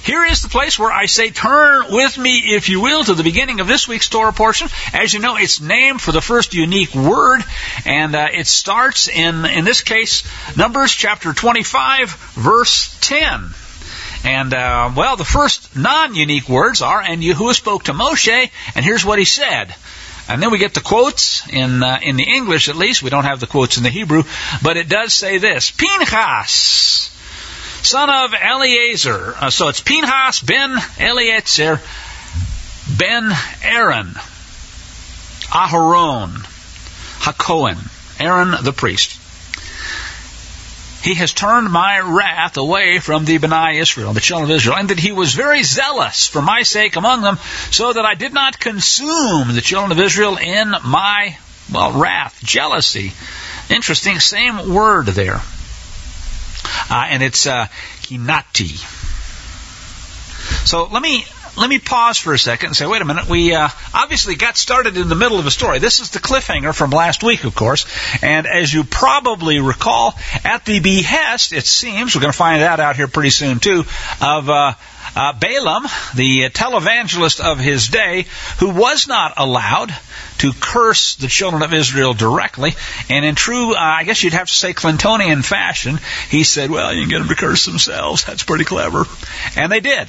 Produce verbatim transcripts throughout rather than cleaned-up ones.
here is the place where I say turn with me, if you will, to the beginning of this week's Torah portion. As you know, it's named for the first unique word, and uh, it starts in, in this case, Numbers chapter twenty-five, verse ten. And, uh, well, the first non-unique words are, and Yahuwah spoke to Moshe, and here's what he said. And then we get the quotes, in uh, in the English at least. We don't have the quotes in the Hebrew, but it does say this. Pinchas, son of Eleazar. Uh, so it's Pinchas ben Eleazar ben Aaron, Aharon, HaKohen, Aaron the priest. He has turned my wrath away from the Bnei Israel, the children of Israel, and that he was very zealous for my sake among them, so that I did not consume the children of Israel in my, well, wrath, jealousy. Interesting, same word there. Uh, and it's uh, kinati. So let me let me pause for a second and say, wait a minute, we uh, obviously got started in the middle of a story. This is the cliffhanger from last week, of course. And as you probably recall, at the behest, it seems, we're going to find that out here pretty soon too, of uh, uh, Balaam, the televangelist of his day, who was not allowed to curse the children of Israel directly. And in true, uh, I guess you'd have to say Clintonian fashion, he said, well, you can get them to curse themselves. That's pretty clever. And they did.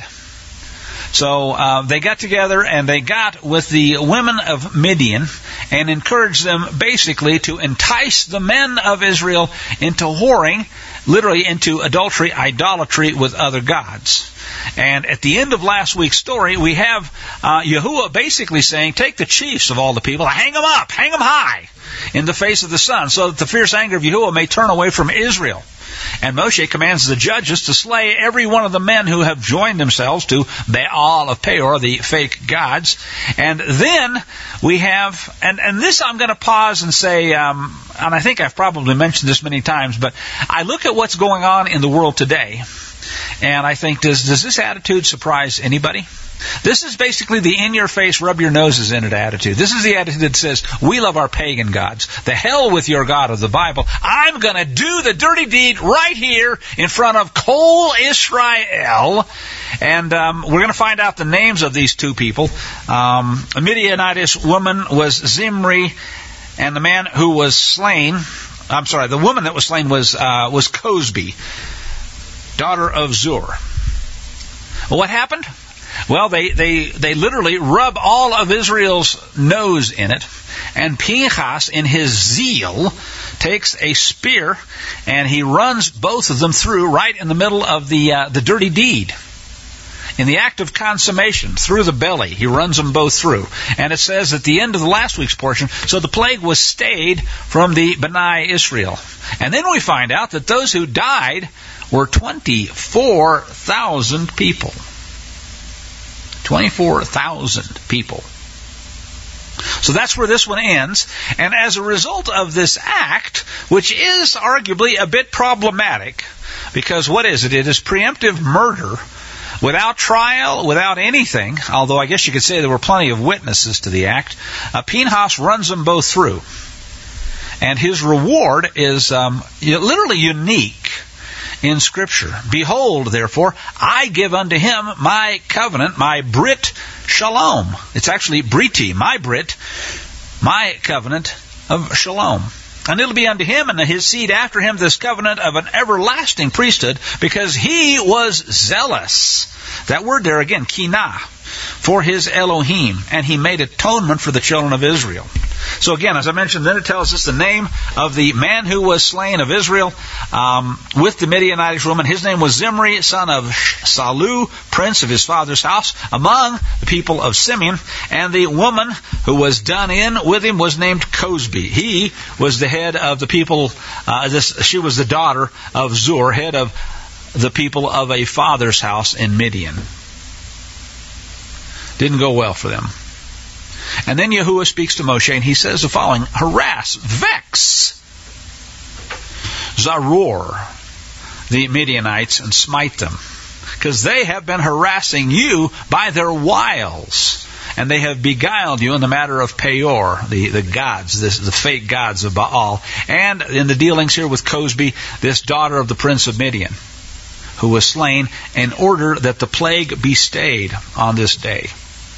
So uh, they got together and they got with the women of Midian and encouraged them basically to entice the men of Israel into whoring, literally into adultery, idolatry with other gods. And at the end of last week's story, we have uh, Yahuwah basically saying, take the chiefs of all the people, hang them up, hang them high in the face of the sun, so that the fierce anger of Yahuwah may turn away from Israel. And Moshe commands the judges to slay every one of the men who have joined themselves to Baal of Peor, the fake gods. And then we have, and, and this I'm going to pause and say, um, and I think I've probably mentioned this many times, but I look at what's going on in the world today, and I think, does, does this attitude surprise anybody? This is basically the in-your-face, rub-your-noses in it attitude. This is the attitude that says, we love our pagan gods. The hell with your God of the Bible. I'm going to do the dirty deed right here in front of Kol Israel. And um, we're going to find out the names of these two people. Um, a Midianitish woman was Zimri, and the man who was slain, I'm sorry, the woman that was slain was uh, was Cosbi, daughter of Zur. Well, what happened? Well, they, they, they literally rub all of Israel's nose in it, and Pinchas, in his zeal, takes a spear, and he runs both of them through right in the middle of the uh, the dirty deed. In the act of consummation, through the belly, he runs them both through. And it says at the end of the last week's portion, so the plague was stayed from the Bnei Israel. And then we find out that those who died were twenty-four thousand people. twenty-four thousand people. So that's where this one ends. And as a result of this act, which is arguably a bit problematic, because what is it? It is preemptive murder without trial, without anything, although I guess you could say there were plenty of witnesses to the act. Uh, Pinchas runs them both through. And his reward is um, literally unique in Scripture. Behold, therefore, I give unto him my covenant, my Brit Shalom. It's actually Briti, my Brit, my covenant of Shalom. And it'll be unto him and his seed after him this covenant of an everlasting priesthood, because he was zealous. That word there again, kinah, for his Elohim, and he made atonement for the children of Israel. So again, as I mentioned, then it tells us the name of the man who was slain of Israel um, with the Midianitish woman. His name was Zimri, son of Salu, prince of his father's house, among the people of Simeon. And the woman who was done in with him was named Cosbi. He was the head of the people, uh, this, she was the daughter of Zur, head of the people of a father's house in Midian. Didn't go well for them. And then Yahuwah speaks to Moshe, and he says the following: harass, vex, Zaror, the Midianites, and smite them, because they have been harassing you by their wiles, and they have beguiled you in the matter of Peor, the, the gods, this, the fake gods of Baal, and in the dealings here with Cosbi, this daughter of the prince of Midian, who was slain in order that the plague be stayed on this day.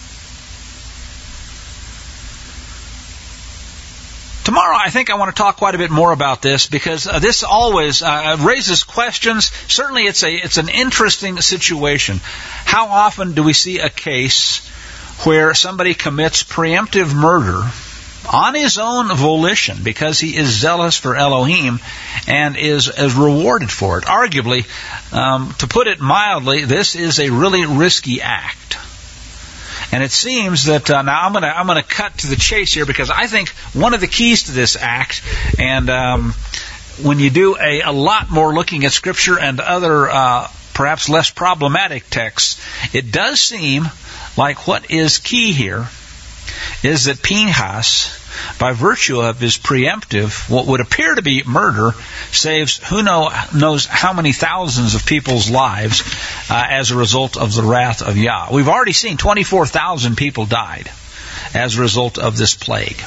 Tomorrow, I think I want to talk quite a bit more about this because uh, this always uh, raises questions. Certainly, it's a it's an interesting situation. How often do we see a case where somebody commits preemptive murder on his own volition because he is zealous for Elohim and is, is rewarded for it? Arguably, um, to put it mildly, this is a really risky act. And it seems that uh, now I'm going to I'm going to cut to the chase here because I think one of the keys to this act, and um, when you do a, a lot more looking at Scripture and other uh, perhaps less problematic texts, it does seem like what is key here is that Pinchas, by virtue of his preemptive, what would appear to be murder, saves who know, knows how many thousands of people's lives uh, as a result of the wrath of Yah. We've already seen twenty-four thousand people died as a result of this plague.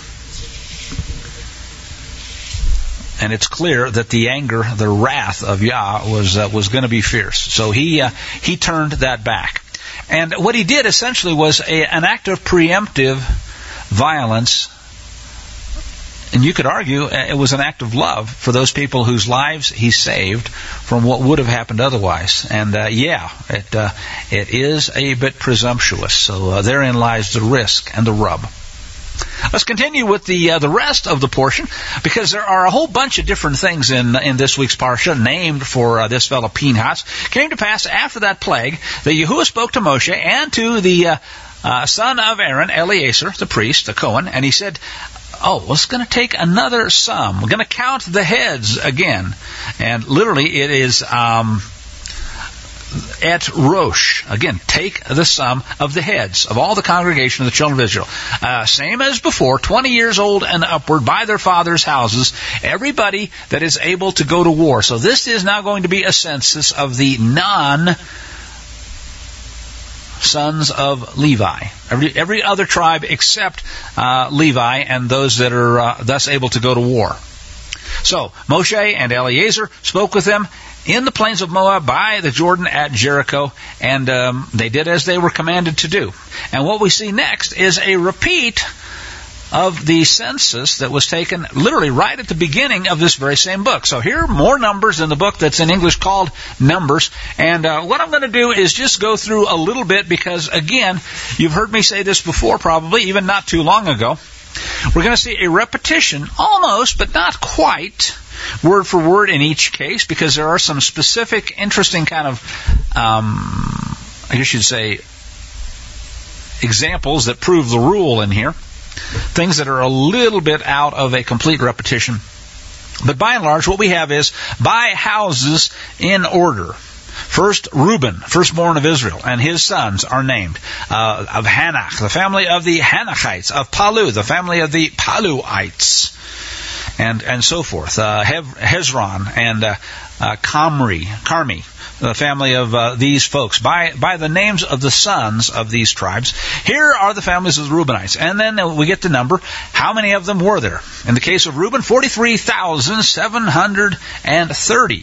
And it's clear that the anger, the wrath of Yah was uh, was going to be fierce. So he uh, he turned that back. And what he did essentially was a, an act of preemptive violence. And you could argue it was an act of love for those people whose lives he saved from what would have happened otherwise. And uh, yeah, it uh, it is a bit presumptuous. So uh, therein lies the risk and the rub. Let's continue with the uh, the rest of the portion, because there are a whole bunch of different things in in this week's parsha named for uh, this fellow Pinchas. Came to pass after that plague that Yahuwah spoke to Moshe and to the uh, uh, son of Aaron, Eleazar, the priest, the Cohen, and he said, oh, well, it's going to take another sum. We're going to count the heads again. And literally it is um, et Rosh. Again, take the sum of the heads of all the congregation of the children of Israel. Uh, same as before, twenty years old and upward, by their fathers' houses, everybody that is able to go to war. So this is now going to be a census of the non sons of Levi. Every, every other tribe except uh, Levi and those that are uh, thus able to go to war. So Moshe and Eleazar spoke with them in the plains of Moab by the Jordan at Jericho, and um, they did as they were commanded to do. And what we see next is a repeat of the census that was taken literally right at the beginning of this very same book. So here are more numbers in the book that's in English called Numbers. And uh, what I'm going to do is just go through a little bit because, again, you've heard me say this before probably, even not too long ago. We're going to see a repetition, almost, but not quite, word for word in each case, because there are some specific, interesting kind of, um, I guess you'd say, examples that prove the rule in here. Things that are a little bit out of a complete repetition. But by and large, what we have is by houses in order. First, Reuben, firstborn of Israel, and his sons are named. Uh, of Hanach, the family of the Hanachites. Of Palu, the family of the Paluites. And and so forth. Uh, Hezron and uh, uh, Kamri, Carmi, the family of uh, these folks, by by the names of the sons of these tribes. Here are the families of the Reubenites. And then we get the number. How many of them were there? In the case of Reuben, forty-three thousand seven hundred thirty.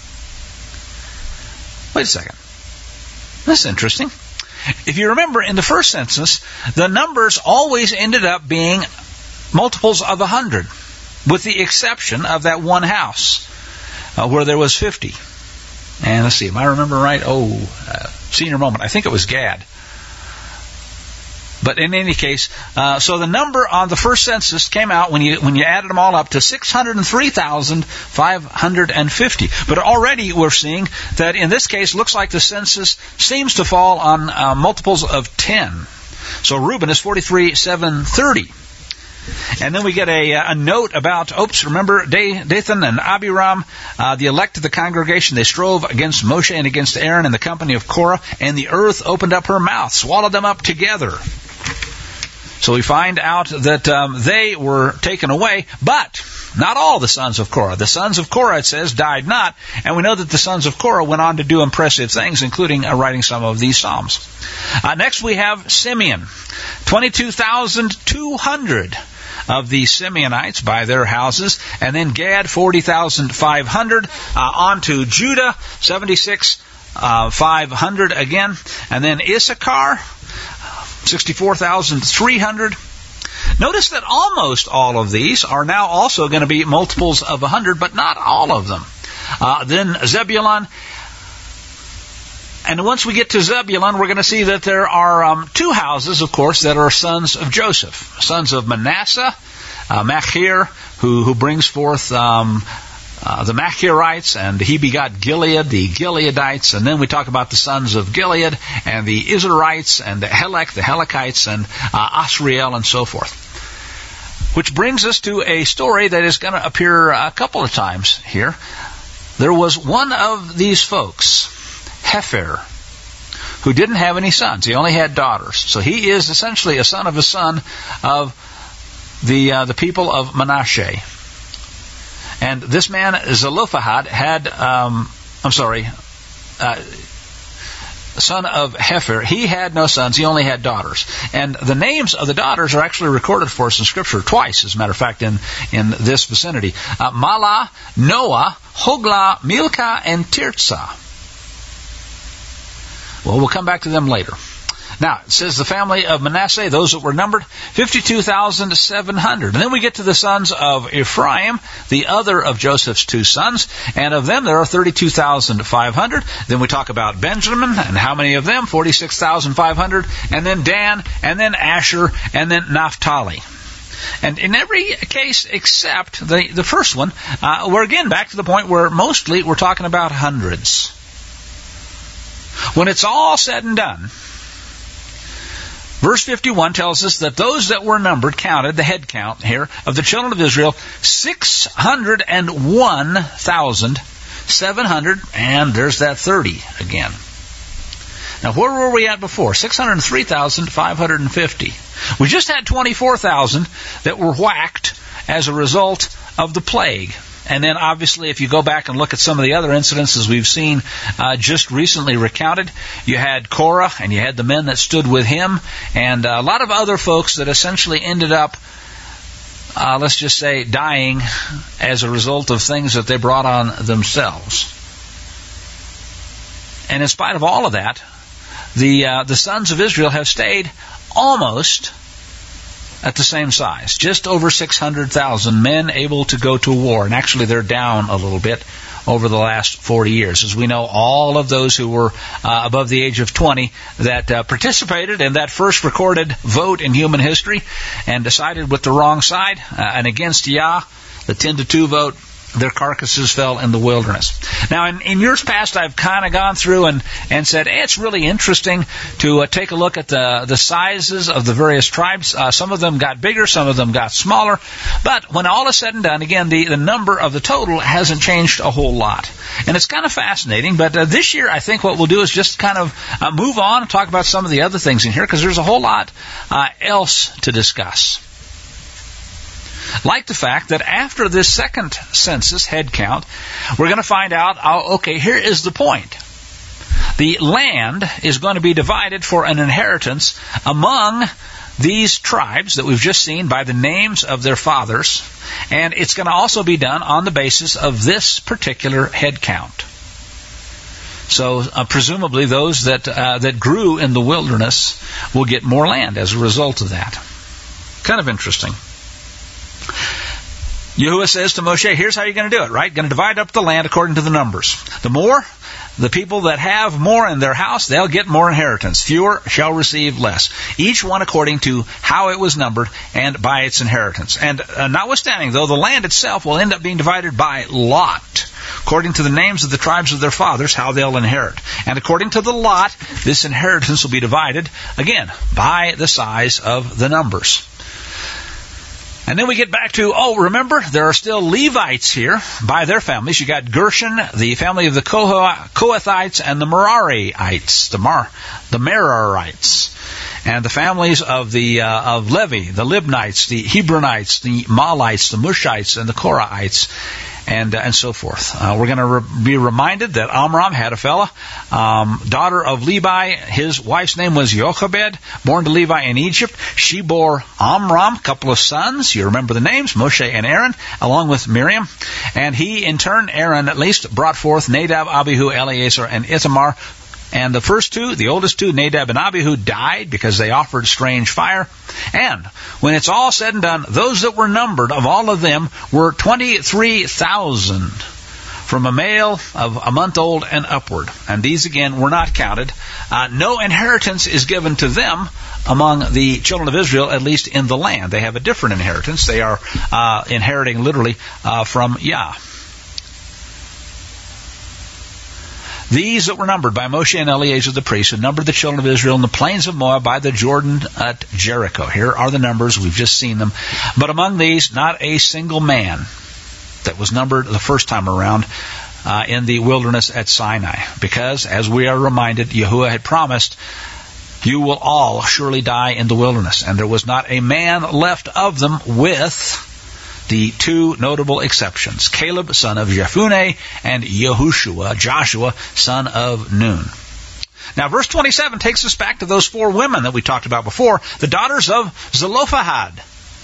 Wait a second. That's interesting. If you remember, in the first census, the numbers always ended up being multiples of one hundred, with the exception of that one house uh, where there was fifty. And let's see, am I remember right? Oh, uh, senior moment. I think it was Gad. But in any case, uh, so the number on the first census came out when you when you added them all up to six hundred three thousand five hundred fifty. But already we're seeing that in this case, looks like the census seems to fall on uh, multiples of ten. So Reuben is forty-three thousand seven hundred thirty. And then we get a, a note about, oops, remember Dathan and Abiram, uh, the elect of the congregation, they strove against Moshe and against Aaron and the company of Korah, and the earth opened up her mouth, swallowed them up together. So we find out that um, they were taken away, but not all the sons of Korah. The sons of Korah, it says, died not, and we know that the sons of Korah went on to do impressive things, including uh, writing some of these psalms. Uh, next we have Simeon, twenty-two thousand two hundred. Of the Simeonites by their houses, and then Gad, forty thousand five hundred, uh, on to Judah, seventy-six uh, five hundred again. And then Issachar, sixty-four thousand three hundred. Notice that almost all of these are now also going to be multiples of one hundred, but not all of them. Uh, then Zebulun. And once we get to Zebulun, we're going to see that there are um, two houses, of course, that are sons of Joseph. Sons of Manasseh, uh, Machir, who, who brings forth um, uh, the Machirites, and he begot Gilead, the Gileadites. And then we talk about the sons of Gilead, and the Israelites, and the Helek, the Helekites, and uh, Asriel, and so forth. Which brings us to a story that is going to appear a couple of times here. There was one of these folks, Hefer, who didn't have any sons. He only had daughters. So he is essentially a son of a son of the uh, the people of Manasseh. And this man, Zelophehad, had, um, I'm sorry, uh, son of Hefer. He had no sons. He only had daughters. And the names of the daughters are actually recorded for us in Scripture twice, as a matter of fact, in, in this vicinity. Uh, Mahlah, Noah, Hoglah, Milcah, and Tirzah. Well, we'll come back to them later. Now, it says the family of Manasseh, those that were numbered, fifty-two thousand seven hundred. And then we get to the sons of Ephraim, the other of Joseph's two sons, and of them there are thirty-two thousand five hundred. Then we talk about Benjamin, and how many of them? forty-six thousand five hundred. And then Dan, and then Asher, and then Naphtali. And in every case except the, the first one, uh, we're again back to the point where mostly we're talking about hundreds. When it's all said and done, verse fifty-one tells us that those that were numbered, counted, the head count here, of the children of Israel, six hundred one thousand seven hundred, and there's that thirty again. Now, where were we at before? six hundred three thousand five hundred fifty. We just had twenty-four thousand that were whacked as a result of the plague. And then, obviously, if you go back and look at some of the other incidences we've seen uh, just recently recounted, you had Korah, and you had the men that stood with him, and uh, a lot of other folks that essentially ended up, uh, let's just say, dying as a result of things that they brought on themselves. And in spite of all of that, the uh, the sons of Israel have stayed almost at the same size, just over six hundred thousand men able to go to war. And actually they're down a little bit over the last forty years. As we know, all of those who were uh, above the age of twenty that uh, participated in that first recorded vote in human history and decided with the wrong side uh, and against Yah, the ten to two vote, their carcasses fell in the wilderness. Now, in, in years past, I've kind of gone through and, and said, hey, it's really interesting to uh, take a look at the, the sizes of the various tribes. Uh, some of them got bigger, some of them got smaller. But when all is said and done, again, the, the number of the total hasn't changed a whole lot. And it's kind of fascinating. But uh, this year, I think what we'll do is just kind of uh, move on and talk about some of the other things in here, because there's a whole lot uh, else to discuss. Like the fact that after this second census head count, we're going to find out, oh, okay, here is the point. The land is going to be divided for an inheritance among these tribes that we've just seen by the names of their fathers, and it's going to also be done on the basis of this particular head count. So uh, presumably those that uh, that grew in the wilderness will get more land as a result of that. Kind of interesting. Yahuwah says to Moshe, here's how you're going to do it, right? Going to divide up the land according to the numbers. The more, the people that have more in their house, they'll get more inheritance. Fewer shall receive less. Each one according to how it was numbered and by its inheritance. And uh, notwithstanding, though, the land itself will end up being divided by lot, according to the names of the tribes of their fathers, how they'll inherit. And according to the lot, this inheritance will be divided, again, by the size of the numbers. And then we get back to, oh, remember, there are still Levites here by their families. You got Gershon, the family of the Kohathites, and the Merariites, the Mar, the Merarites, and the families of the uh, of Levi, the Libnites, the Hebronites, the Mahlites, the Mushites, and the Korahites. and uh, and so forth. Uh, we're going to re- be reminded that Amram had a fella, um, daughter of Levi. His wife's name was Jochebed, born to Levi in Egypt. She bore Amram a couple of sons. You remember the names, Moshe and Aaron, along with Miriam. And he, in turn, Aaron at least, brought forth Nadab, Abihu, Eleazar, and Ithamar. And the first two, the oldest two, Nadab and Abihu, died because they offered strange fire. And when it's all said and done, those that were numbered of all of them were twenty-three thousand, from a male of a month old and upward. And these, again, were not counted. Uh, no inheritance is given to them among the children of Israel, at least in the land. They have a different inheritance. They are uh, inheriting literally uh, from Yah. These that were numbered by Moshe and Eleazar the priest, who numbered the children of Israel in the plains of Moab by the Jordan at Jericho. Here are the numbers. We've just seen them. But among these, not a single man that was numbered the first time around uh, in the wilderness at Sinai. Because, as we are reminded, Yahuwah had promised, you will all surely die in the wilderness. And there was not a man left of them, with the two notable exceptions, Caleb, son of Jephunneh, and Yehoshua, Joshua, son of Nun. Now, verse twenty-seven takes us back to those four women that we talked about before, the daughters of Zelophehad.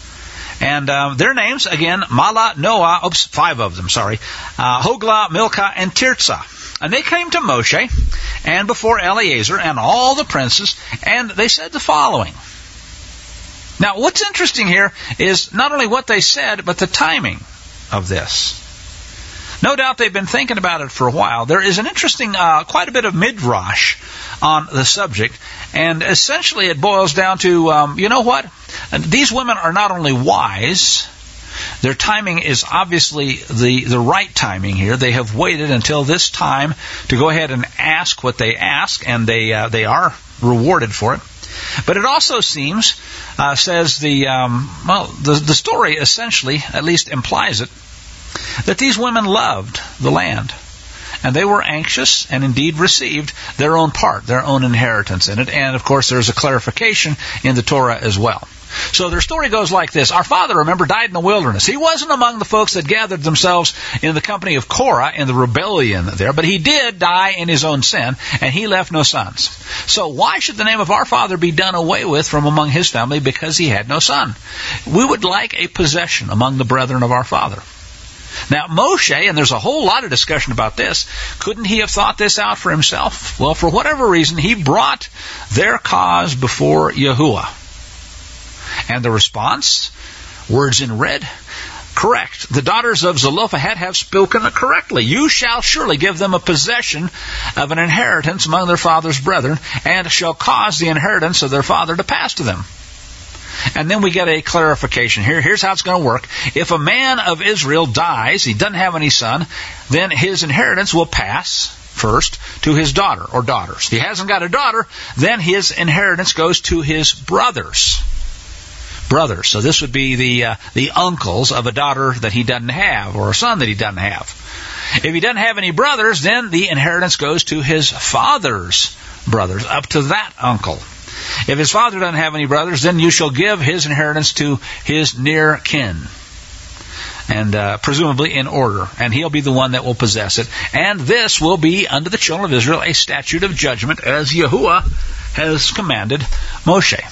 And uh, their names, again, Mala, Noah, oops, five of them, sorry, uh, Hoglah, Milcah, and Tirzah. And they came to Moshe and before Eleazar and all the princes, and they said the following. Now, what's interesting here is not only what they said, but the timing of this. No doubt they've been thinking about it for a while. There is an interesting, uh, quite a bit of midrash on the subject, and essentially it boils down to, um, you know what? These women are not only wise, their timing is obviously the, the right timing here. They have waited until this time to go ahead and ask what they ask, and they uh, they are rewarded for it. But it also seems, uh, says the, um, well, the, the story essentially, at least implies it, that these women loved the land. And they were anxious and indeed received their own part, their own inheritance in it. And, of course, there's a clarification in the Torah as well. So their story goes like this. Our father, remember, died in the wilderness. He wasn't among the folks that gathered themselves in the company of Korah in the rebellion there, but he did die in his own sin, and he left no sons. So why should the name of our father be done away with from among his family? Because he had no son. We would like a possession among the brethren of our father. Now, Moshe, and there's a whole lot of discussion about this, couldn't he have thought this out for himself? Well, for whatever reason, he brought their cause before Yahuwah. And the response, words in red, correct. The daughters of Zelophehad have spoken correctly. You shall surely give them a possession of an inheritance among their father's brethren, and shall cause the inheritance of their father to pass to them. And then we get a clarification here. Here's how it's going to work. If a man of Israel dies, he doesn't have any son, then his inheritance will pass first to his daughter or daughters. If he hasn't got a daughter, then his inheritance goes to his brothers. Brothers. So this would be the uh, the uncles of a daughter that he doesn't have, or a son that he doesn't have. If he doesn't have any brothers, then the inheritance goes to his father's brothers, up to that uncle. If his father doesn't have any brothers, then you shall give his inheritance to his near kin. And uh, presumably in order. And he'll be the one that will possess it. And this will be, unto the children of Israel, a statute of judgment, as Yahuwah has commanded Moshe.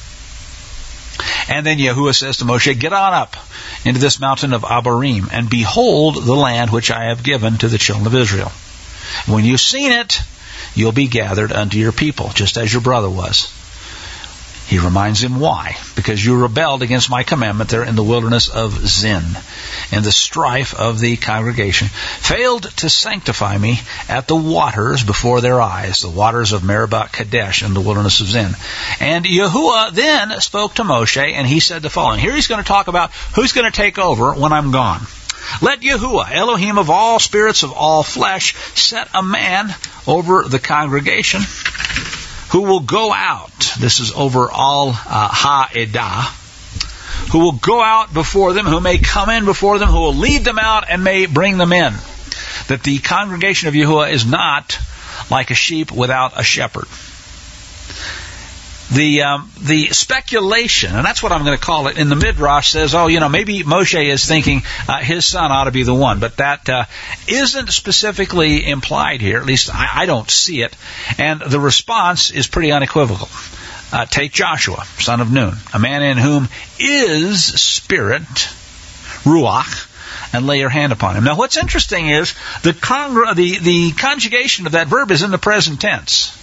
And then Yahuwah says to Moshe, get on up into this mountain of Abarim, and behold the land which I have given to the children of Israel. When you've seen it, you'll be gathered unto your people, just as your brother was. He reminds him why. Because you rebelled against my commandment there in the wilderness of Zin, in the strife of the congregation, failed to sanctify me at the waters before their eyes, the waters of Meribah Kadesh in the wilderness of Zin. And Yahuwah then spoke to Moshe, and he said the following. Here he's going to talk about who's going to take over when I'm gone. Let Yahuwah, Elohim of all spirits of all flesh, set a man over the congregation who will go out. This is over all uh, ha-edah. Who will go out before them, who may come in before them, who will lead them out and may bring them in. That the congregation of Yahuwah is not like a sheep without a shepherd. the um, the speculation, and that's what I'm going to call it, in the Midrash says, oh, you know, maybe Moshe is thinking uh, his son ought to be the one, but that uh, isn't specifically implied here. At least I, I don't see it. And the response is pretty unequivocal. Uh, take Joshua, son of Nun, a man in whom is spirit, ruach, and lay your hand upon him. Now, what's interesting is the, congr- the, the conjugation of that verb is in the present tense.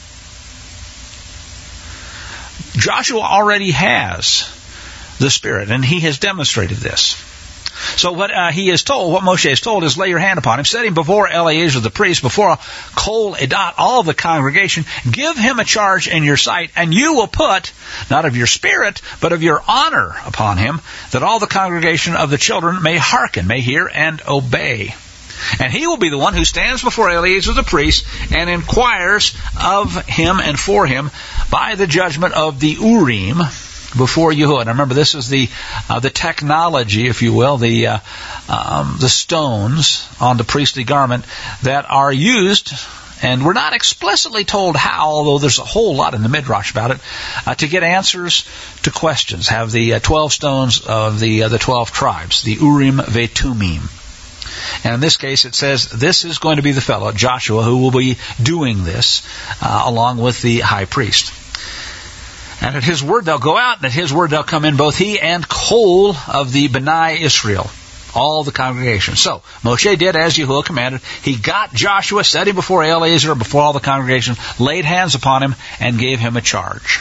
Joshua already has the Spirit, and he has demonstrated this. So what uh, he is told, what Moshe is told, is lay your hand upon him, set him before Eleazar the priest, before Kol Edat, all of the congregation, give him a charge in your sight, and you will put, not of your spirit, but of your honor upon him, that all the congregation of the children may hearken, may hear, and obey. And he will be the one who stands before Eleazar the priest and inquires of him and for him by the judgment of the Urim before Yahuwah. Now remember, this is the uh, the technology, if you will, the uh, um, the stones on the priestly garment that are used, and we're not explicitly told how, although there's a whole lot in the Midrash about it, uh, to get answers to questions. Have the uh, twelve stones of the uh, the twelve tribes, the Urim Vetumim. And in this case, it says this is going to be the fellow, Joshua, who will be doing this uh, along with the high priest. And at his word they'll go out, and at his word they'll come in, both he and Kol of the Bnei Israel, all the congregation. So Moshe did as Yahuwah commanded. He got Joshua, set him before Eleazar, before all the congregation, laid hands upon him, and gave him a charge.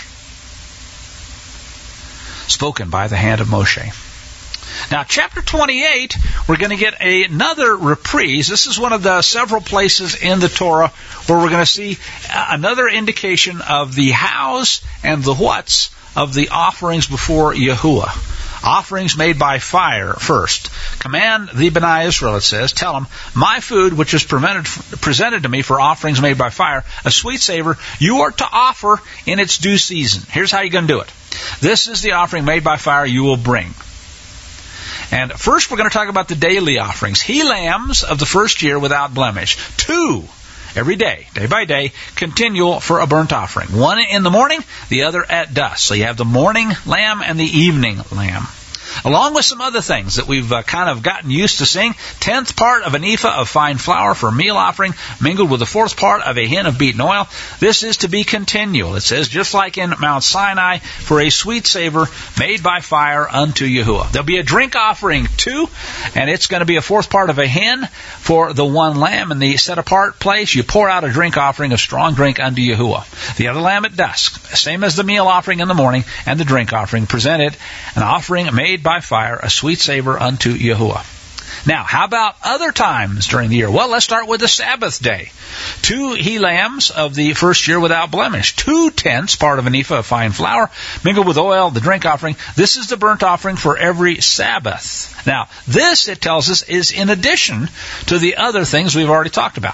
Spoken by the hand of Moshe. Now, chapter twenty-eight, we're going to get another reprise. This is one of the several places in the Torah where we're going to see another indication of the hows and the whats of the offerings before Yahuwah. Offerings made by fire first. Command the Bnei Israel, it says, tell them, my food which is presented, presented to me for offerings made by fire, a sweet savor, you are to offer in its due season. Here's how you're going to do it. This is the offering made by fire you will bring. And first we're going to talk about the daily offerings. He lambs of the first year without blemish. Two every day, day by day, continual for a burnt offering. One in the morning, the other at dusk. So you have the morning lamb and the evening lamb. Along with some other things that we've uh, kind of gotten used to seeing. Tenth part of an ephah of fine flour for a meal offering, mingled with the fourth part of a hin of beaten oil. This is to be continual. It says, just like in Mount Sinai, for a sweet savor made by fire unto Yahuwah. There'll be a drink offering too, and it's going to be a fourth part of a hin for the one lamb. In the set-apart place, you pour out a drink offering of strong drink unto Yahuwah. The other lamb at dusk, same as the meal offering in the morning and the drink offering, presented an offering made by fire, a sweet savor unto Yahuwah. Now, how about other times during the year? Well, let's start with the Sabbath day. Two he-lambs of the first year without blemish. Two tenths, part of an ephah of fine flour, mingled with oil, the drink offering. This is the burnt offering for every Sabbath. Now, this, it tells us, is in addition to the other things we've already talked about.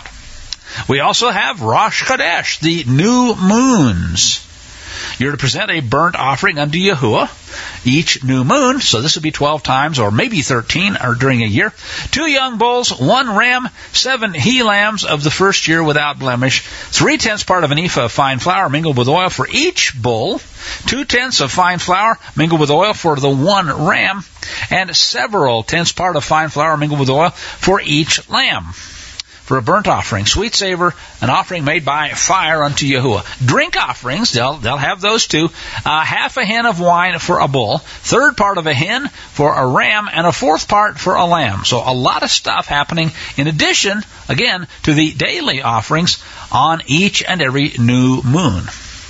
We also have Rosh Chodesh, the new moons. You're to present a burnt offering unto Yahuwah each new moon, so this would be twelve times, or maybe thirteen, or during a year. Two young bulls, one ram, seven he-lambs of the first year without blemish, three-tenths part of an ephah of fine flour mingled with oil for each bull, two-tenths of fine flour mingled with oil for the one ram, and several tenths part of fine flour mingled with oil for each lamb. For a burnt offering, sweet savor, an offering made by fire unto Yahuwah. Drink offerings, they'll, they'll have those too. Uh, half a hin of wine for a bull, third part of a hin for a ram, and a fourth part for a lamb. So a lot of stuff happening in addition, again, to the daily offerings on each and every new moon.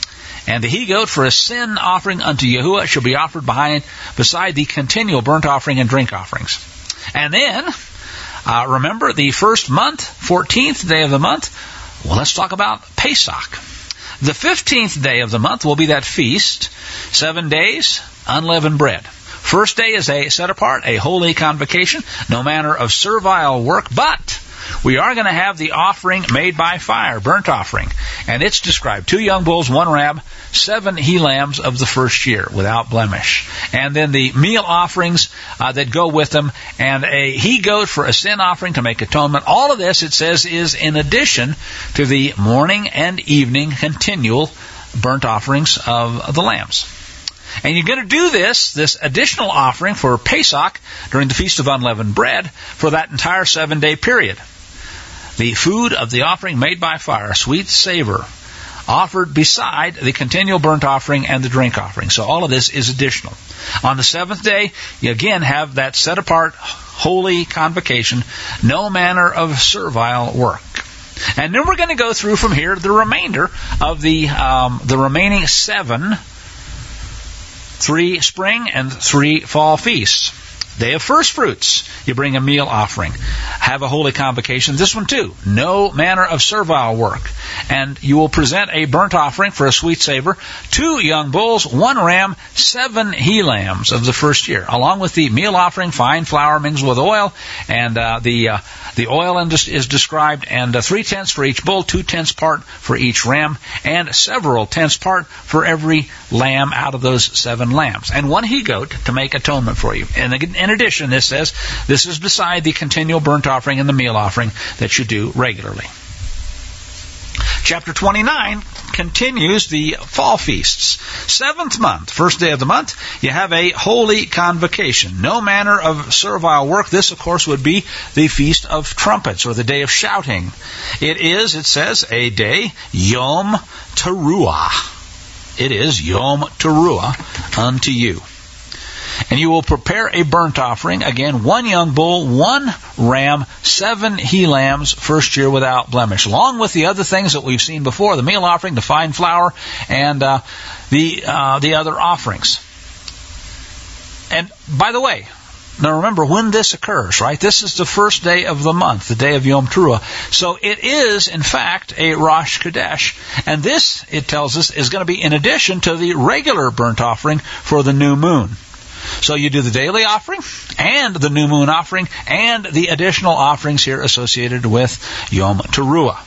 And the he-goat for a sin offering unto Yahuwah shall be offered behind, beside the continual burnt offering and drink offerings. And then, Uh, remember, the first month, fourteenth day of the month, well, let's talk about Pesach. The fifteenth day of the month will be that feast, seven days, unleavened bread. First day is a set apart, a holy convocation, no manner of servile work, but we are going to have the offering made by fire, burnt offering. And it's described, two young bulls, one ram, seven he-lambs of the first year without blemish. And then the meal offerings uh, that go with them, and a he-goat for a sin offering to make atonement. All of this, it says, is in addition to the morning and evening continual burnt offerings of the lambs. And you're going to do this, this additional offering for Pesach during the Feast of Unleavened Bread for that entire seven-day period. The food of the offering made by fire, sweet savor, offered beside the continual burnt offering and the drink offering. So all of this is additional. On the seventh day, you again have that set-apart holy convocation, no manner of servile work. And then we're going to go through from here the remainder of the um, the remaining seven, three spring and three fall feasts. Day of First Fruits, you bring a meal offering. Have a holy convocation. This one too, no manner of servile work. And you will present a burnt offering for a sweet savor, two young bulls, one ram, seven he-lambs of the first year, along with the meal offering, fine flour mingled with oil, and uh, the uh, the oil is described, and uh, three tenths for each bull, two tenths part for each ram, and several tenths part for every lamb out of those seven lambs, and one he-goat to make atonement for you. And in addition, this says, this is beside the continual burnt offering and the meal offering that you do regularly. Chapter twenty-nine continues the fall feasts. Seventh month, first day of the month, you have a holy convocation. No manner of servile work. This, of course, would be the Feast of Trumpets, or the Day of Shouting. It is, it says, a day, Yom Teruah. It is Yom Teruah unto you. And you will prepare a burnt offering, again, one young bull, one ram, seven he-lambs, first year without blemish, along with the other things that we've seen before, the meal offering, the fine flour, and uh, the uh, the other offerings. And by the way, now remember when this occurs, right? This is the first day of the month, the day of Yom Teruah. So it is, in fact, a Rosh Chodesh. And this, it tells us, is going to be in addition to the regular burnt offering for the new moon. So you do the daily offering and the new moon offering and the additional offerings here associated with Yom Teruah.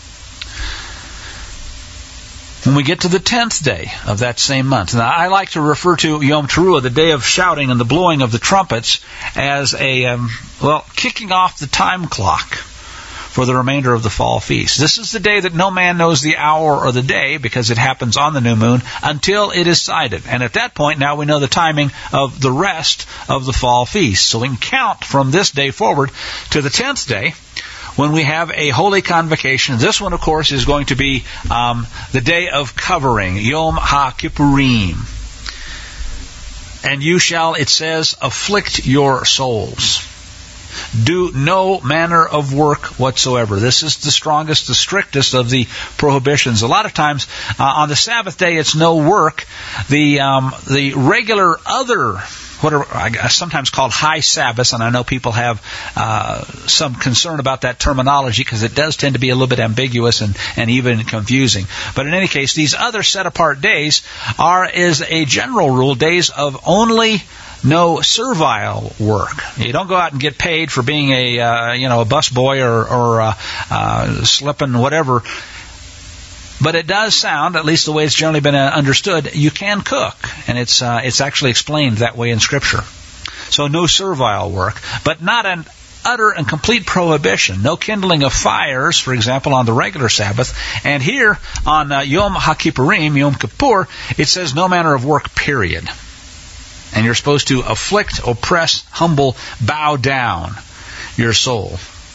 When we get to the tenth day of that same month, now I like to refer to Yom Teruah, the day of shouting and the blowing of the trumpets, as a, um, well, kicking off the time clock for the remainder of the fall feast. This is the day that no man knows the hour or the day, because it happens on the new moon, until it is sighted. And at that point, now we know the timing of the rest of the fall feast. So we can count from this day forward to the tenth day, when we have a holy convocation. This one, of course, is going to be um, the day of covering, Yom HaKippurim. And you shall, it says, afflict your souls. Do no manner of work whatsoever. This is the strongest, the strictest of the prohibitions. A lot of times uh, on the Sabbath day, it's no work. The um, the regular other, what are sometimes called high Sabbaths, and I know people have uh, some concern about that terminology because it does tend to be a little bit ambiguous and, and even confusing. But in any case, these other set-apart days are, as a general rule, days of only no servile work. You don't go out and get paid for being a uh, you know a bus boy or, or uh, uh, slipping whatever. But it does sound, at least the way it's generally been understood, you can cook, and it's uh, it's actually explained that way in Scripture. So no servile work, but not an utter and complete prohibition. No kindling of fires, for example, on the regular Sabbath. And here on uh, Yom HaKippurim, Yom Kippur, it says no manner of work, period. And you're supposed to afflict, oppress, humble, bow down your soul.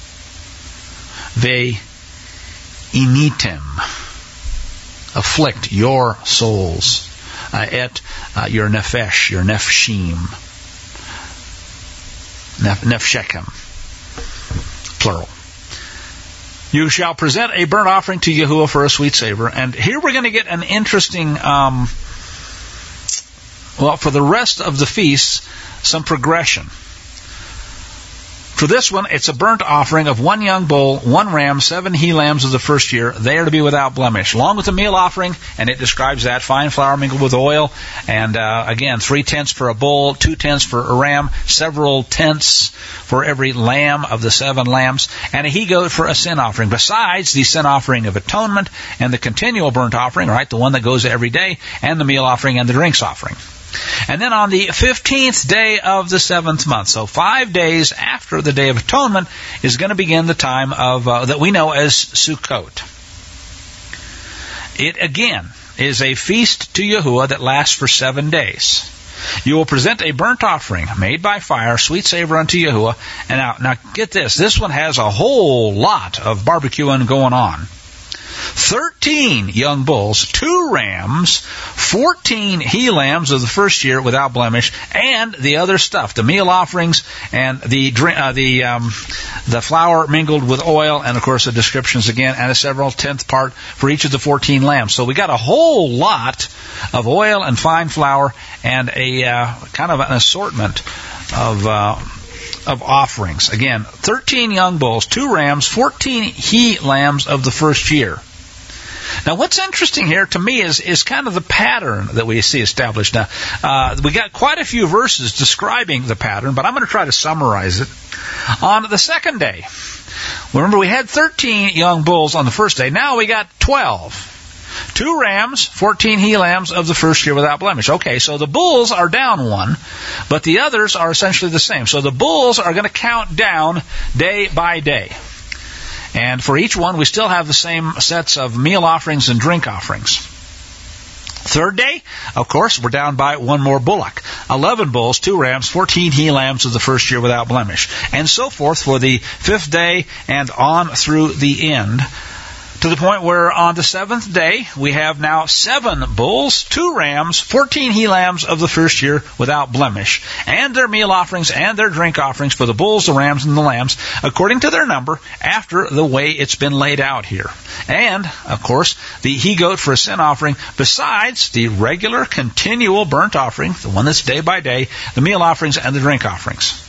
Ve initim. Afflict your souls. Uh, et uh, your nefesh, your nefshim. Nef- nefshechem. Plural. You shall present a burnt offering to Yahuwah for a sweet savor. And here we're going to get an interesting... Um, Well, for the rest of the feasts, some progression. For this one, it's a burnt offering of one young bull, one ram, seven he-lambs of the first year. They are to be without blemish, along with the meal offering, and it describes that, fine flour mingled with oil, and uh, again, three tenths for a bull, two tenths for a ram, several tenths for every lamb of the seven lambs, and a he-goat for a sin offering, besides the sin offering of atonement and the continual burnt offering, right, the one that goes every day, and the meal offering and the drinks offering. And then on the fifteenth day of the seventh month, so five days after the Day of Atonement, is going to begin the time of uh, that we know as Sukkot. It again is a feast to Yahuwah that lasts for seven days. You will present a burnt offering made by fire, sweet savor unto Yahuwah. And now, now get this. This one has a whole lot of barbecuing going on. Thirteen young bulls, two rams, fourteen he lambs of the first year without blemish, and the other stuff, the meal offerings and the uh, the um, the flour mingled with oil, and of course the descriptions again, and a several tenth part for each of the fourteen lambs. So we got a whole lot of oil and fine flour and a uh, kind of an assortment of uh, of offerings. Again, thirteen young bulls, two rams, fourteen he lambs of the first year. Now, what's interesting here to me is is kind of the pattern that we see established. Now, uh, we got quite a few verses describing the pattern, but I'm going to try to summarize it. On the second day, remember we had thirteen young bulls on the first day. Now we got twelve. Two rams, fourteen he lambs of the first year without blemish. Okay, so the bulls are down one, but the others are essentially the same. So the bulls are going to count down day by day. And for each one, we still have the same sets of meal offerings and drink offerings. Third day, of course, we're down by one more bullock. Eleven bulls, two rams, fourteen he lambs of the first year without blemish. And so forth for the fifth day and on through the end. To the point where on the seventh day, we have now seven bulls, two rams, fourteen he lambs of the first year without blemish, and their meal offerings and their drink offerings for the bulls, the rams, and the lambs, according to their number, after the way it's been laid out here. And, of course, the he-goat for a sin offering, besides the regular, continual burnt offering, the one that's day by day, the meal offerings and the drink offerings.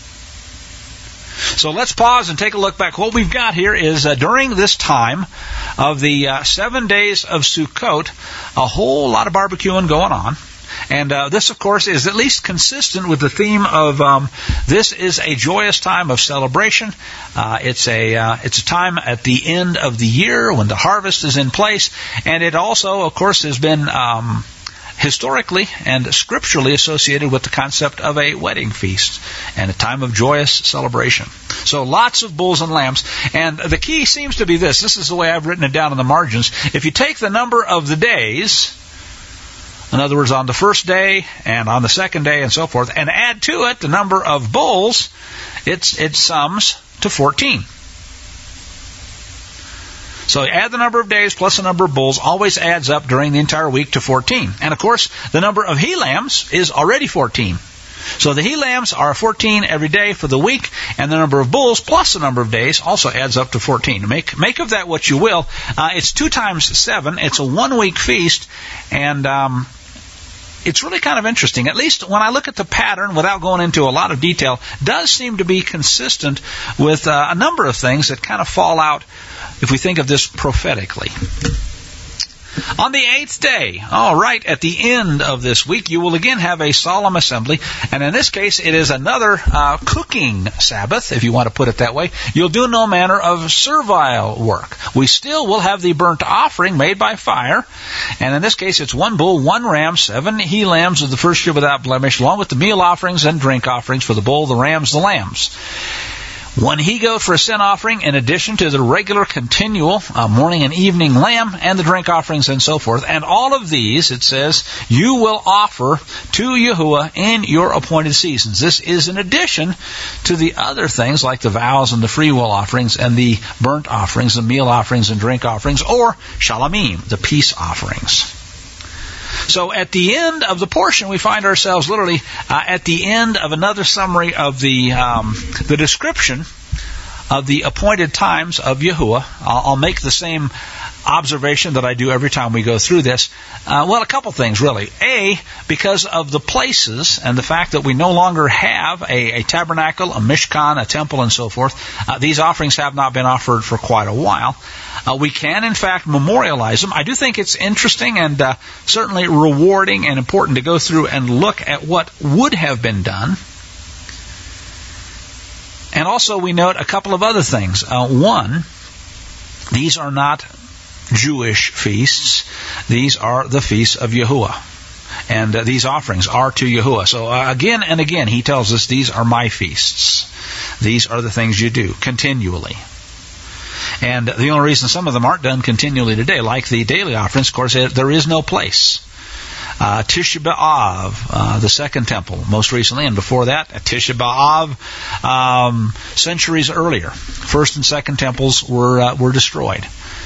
So let's pause and take a look back. What we've got here is uh, during this time of the uh, seven days of Sukkot, a whole lot of barbecuing going on. And uh, this, of course, is at least consistent with the theme of um, this is a joyous time of celebration. Uh, it's a uh, it's a time at the end of the year when the harvest is in place. And it also, of course, has been Um, historically and scripturally associated with the concept of a wedding feast and a time of joyous celebration. So lots of bulls and lambs. And the key seems to be this. This is the way I've written it down in the margins. If you take the number of the days, in other words, on the first day and on the second day and so forth, and add to it the number of bulls, it's, it sums to fourteen. So add the number of days plus the number of bulls always adds up during the entire week to fourteen. And, of course, the number of he lambs is already fourteen. So the he lambs are fourteen every day for the week, and the number of bulls plus the number of days also adds up to fourteen. Make make of that what you will. Uh, it's two times seven. It's a one-week feast, and um, it's really kind of interesting. At least when I look at the pattern, without going into a lot of detail, does seem to be consistent with uh, a number of things that kind of fall out if we think of this prophetically. On the eighth day, all right, at the end of this week, you will again have a solemn assembly, and in this case, it is another uh, cooking Sabbath, if you want to put it that way. You'll do no manner of servile work. We still will have the burnt offering made by fire, and in this case, it's one bull, one ram, seven he lambs of the first year without blemish, along with the meal offerings and drink offerings for the bull, the rams, the lambs. One he-goat for a sin offering, in addition to the regular continual uh, morning and evening lamb and the drink offerings and so forth. And all of these, it says, you will offer to Yahuwah in your appointed seasons. This is in addition to the other things like the vows and the free will offerings and the burnt offerings, the meal offerings and drink offerings, or shalamim, the peace offerings. So at the end of the portion, we find ourselves literally uh, at the end of another summary of the um, the description of the appointed times of Yahuwah. I'll, I'll make the same observation that I do every time we go through this. Uh, well, a couple things, really. A, because of the places and the fact that we no longer have a, a tabernacle, a mishkan, a temple, and so forth, uh, these offerings have not been offered for quite a while. Uh, we can, in fact, memorialize them. I do think it's interesting and uh, certainly rewarding and important to go through and look at what would have been done. And also we note a couple of other things. Uh, one, these are not Jewish feasts. These are the feasts of Yahuwah. And uh, these offerings are to Yahuwah. So uh, again and again, he tells us these are my feasts. These are the things you do continually. And the only reason some of them aren't done continually today, like the daily offerings, of course, there is no place. Uh, Tisha B'Av, uh, the second temple, most recently, and before that, Tisha B'Av, um, centuries earlier, first and second temples were uh, were destroyed.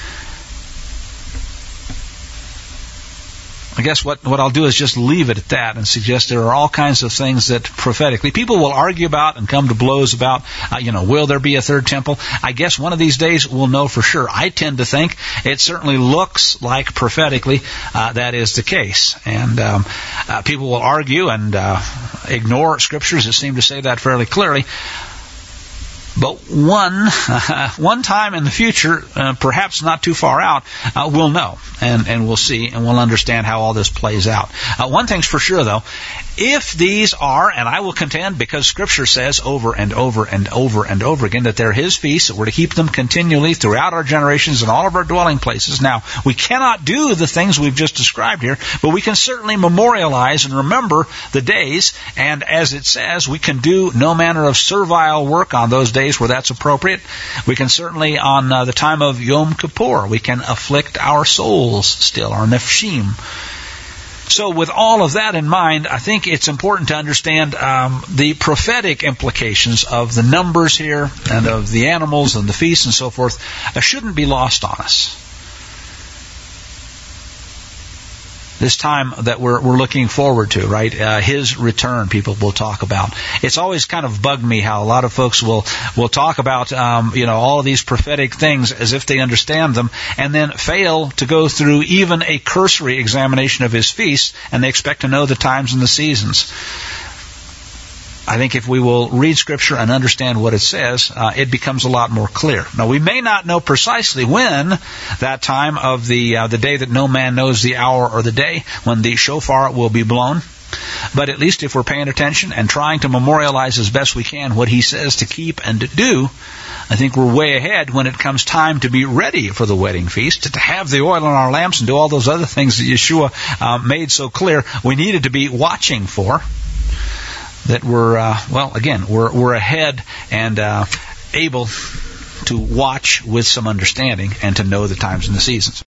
I guess what, what I'll do is just leave it at that and suggest there are all kinds of things that prophetically people will argue about and come to blows about, uh, you know, will there be a third temple? I guess one of these days we'll know for sure. I tend to think it certainly looks like prophetically uh, that is the case. And um, uh, people will argue and uh, ignore scriptures that seem to say that fairly clearly. But one uh, one time in the future, uh, perhaps not too far out, uh, we'll know, and, and we'll see, and we'll understand how all this plays out. Uh, one thing's for sure, though, if these are, and I will contend, because Scripture says over and over and over and over again that they're His feasts, that we're to keep them continually throughout our generations and all of our dwelling places. Now, we cannot do the things we've just described here, but we can certainly memorialize and remember the days, and as it says, we can do no manner of servile work on those days where that's appropriate. We can certainly, on uh, the time of Yom Kippur, we can afflict our souls still, our nefshim. So with all of that in mind, I think it's important to understand um, the prophetic implications of the numbers here and of the animals and the feasts and so forth uh, shouldn't be lost on us. This time that we're we're looking forward to, right? Uh, His return, people will talk about. It's always kind of bugged me how a lot of folks will will talk about, um, you know, all of these prophetic things as if they understand them, and then fail to go through even a cursory examination of His feasts, and they expect to know the times and the seasons. I think if we will read Scripture and understand what it says, uh, it becomes a lot more clear. Now, we may not know precisely when that time of the uh, the day that no man knows the hour or the day when the shofar will be blown, but at least if we're paying attention and trying to memorialize as best we can what He says to keep and to do, I think we're way ahead when it comes time to be ready for the wedding feast, to have the oil in our lamps and do all those other things that Yeshua uh, made so clear we needed to be watching for. That we're, uh, well, again, we're we're ahead and uh, able to watch with some understanding and to know the times and the seasons.